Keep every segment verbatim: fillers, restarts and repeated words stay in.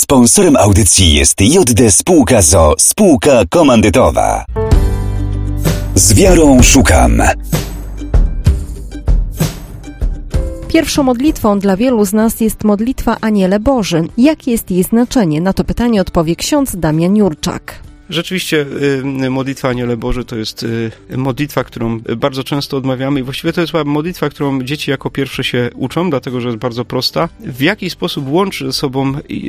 Sponsorem audycji jest J D Spółka z o o, spółka komandytowa. Z wiarą szukam. Pierwszą modlitwą dla wielu z nas jest modlitwa Aniele Boży. Jakie jest jej znaczenie? Na to pytanie odpowie ksiądz Damian Jurczak. Rzeczywiście y, modlitwa Aniele Boży to jest y, modlitwa, którą bardzo często odmawiamy i właściwie to jest modlitwa, którą dzieci jako pierwsze się uczą, dlatego że jest bardzo prosta. W jaki sposób łączy ze sobą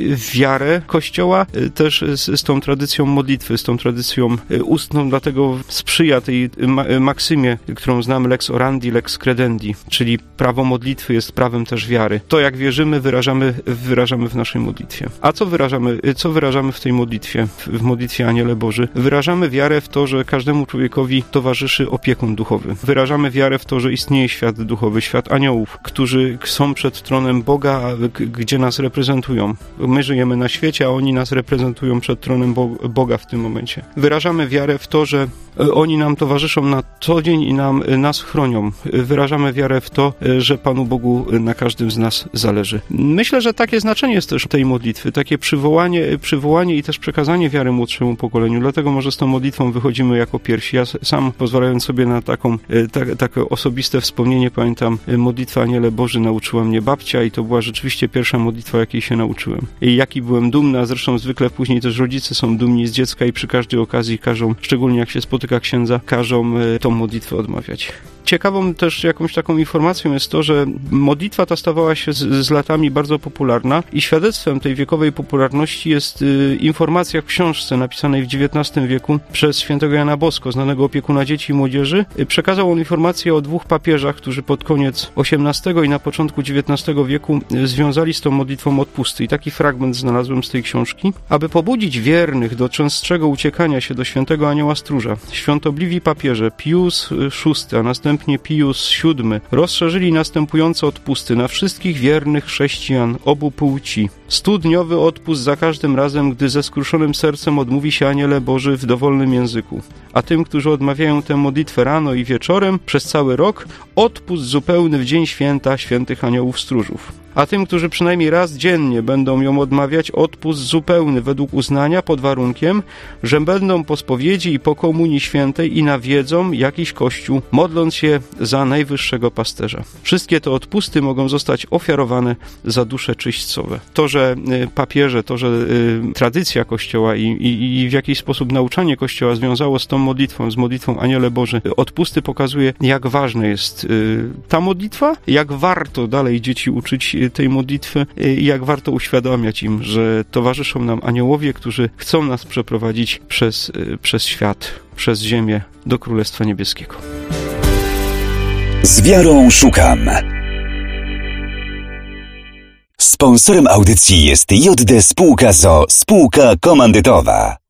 wiarę Kościoła y, też z, z tą tradycją modlitwy, z tą tradycją y, ustną, dlatego sprzyja tej ma, maksymie, którą znamy lex orandi, lex credendi, czyli prawo modlitwy jest prawem też wiary. To jak wierzymy, wyrażamy, wyrażamy w naszej modlitwie. A co wyrażamy, co wyrażamy w tej modlitwie, w, w modlitwie Aniele Boży? Wyrażamy wiarę w to, że każdemu człowiekowi towarzyszy opiekun duchowy. Wyrażamy wiarę w to, że istnieje świat duchowy, świat aniołów, którzy są przed tronem Boga, gdzie nas reprezentują. My żyjemy na świecie, a oni nas reprezentują przed tronem Bo- Boga w tym momencie. Wyrażamy wiarę w to, że oni nam towarzyszą na co dzień i nam, nas chronią. Wyrażamy wiarę w to, że Panu Bogu na każdym z nas zależy. Myślę, że takie znaczenie jest też tej modlitwy, takie przywołanie, przywołanie i też przekazanie wiary młodszemu pokoleniu. Dlatego może z tą modlitwą wychodzimy jako pierwsi. Ja sam, pozwalając sobie na taką, tak, takie osobiste wspomnienie, pamiętam, modlitwę Aniele Boży nauczyła mnie babcia i to była rzeczywiście pierwsza modlitwa, jakiej się nauczyłem. I jaki byłem dumny, a zresztą zwykle później też rodzice są dumni z dziecka i przy każdej okazji każą, szczególnie jak się spotyka księdza, każą tą modlitwę odmawiać. Ciekawą też jakąś taką informacją jest to, że modlitwa ta stawała się z, z latami bardzo popularna i świadectwem tej wiekowej popularności jest y, informacja w książce napisanej w dziewiętnastym wieku przez świętego Jana Bosko, znanego opiekuna dzieci i młodzieży. Y, przekazał on informację o dwóch papieżach, którzy pod koniec osiemnastego i na początku dziewiętnastego wieku y, związali z tą modlitwą odpusty. I taki fragment znalazłem z tej książki. Aby pobudzić wiernych do częstszego uciekania się do świętego Anioła Stróża, świątobliwi papieże Pius szósty, a następnie Pius siódmy rozszerzyli następujące odpusty na wszystkich wiernych chrześcijan obu płci. Studniowy odpust za każdym razem, gdy ze skruszonym sercem odmówi się Aniele Boży w dowolnym języku. A tym, którzy odmawiają tę modlitwę rano i wieczorem przez cały rok, odpust zupełny w dzień święta świętych aniołów stróżów. A tym, którzy przynajmniej raz dziennie będą ją odmawiać, odpust zupełny według uznania pod warunkiem, że będą po spowiedzi i po komunii świętej i nawiedzą jakiś kościół, modląc się za najwyższego pasterza. Wszystkie te odpusty mogą zostać ofiarowane za dusze czyśćcowe. To, że y, papieże, to, że y, tradycja Kościoła i, i, i w jakiś sposób nauczanie Kościoła związało z tą modlitwą, z modlitwą Aniele Boży, odpusty pokazuje, jak ważna jest y, ta modlitwa, jak warto dalej dzieci uczyć tej modlitwy i jak warto uświadamiać im, że towarzyszą nam aniołowie, którzy chcą nas przeprowadzić przez, przez świat, przez ziemię do Królestwa Niebieskiego. Z wiarą szukam. Sponsorem audycji jest J D Spółka z o o, spółka komandytowa.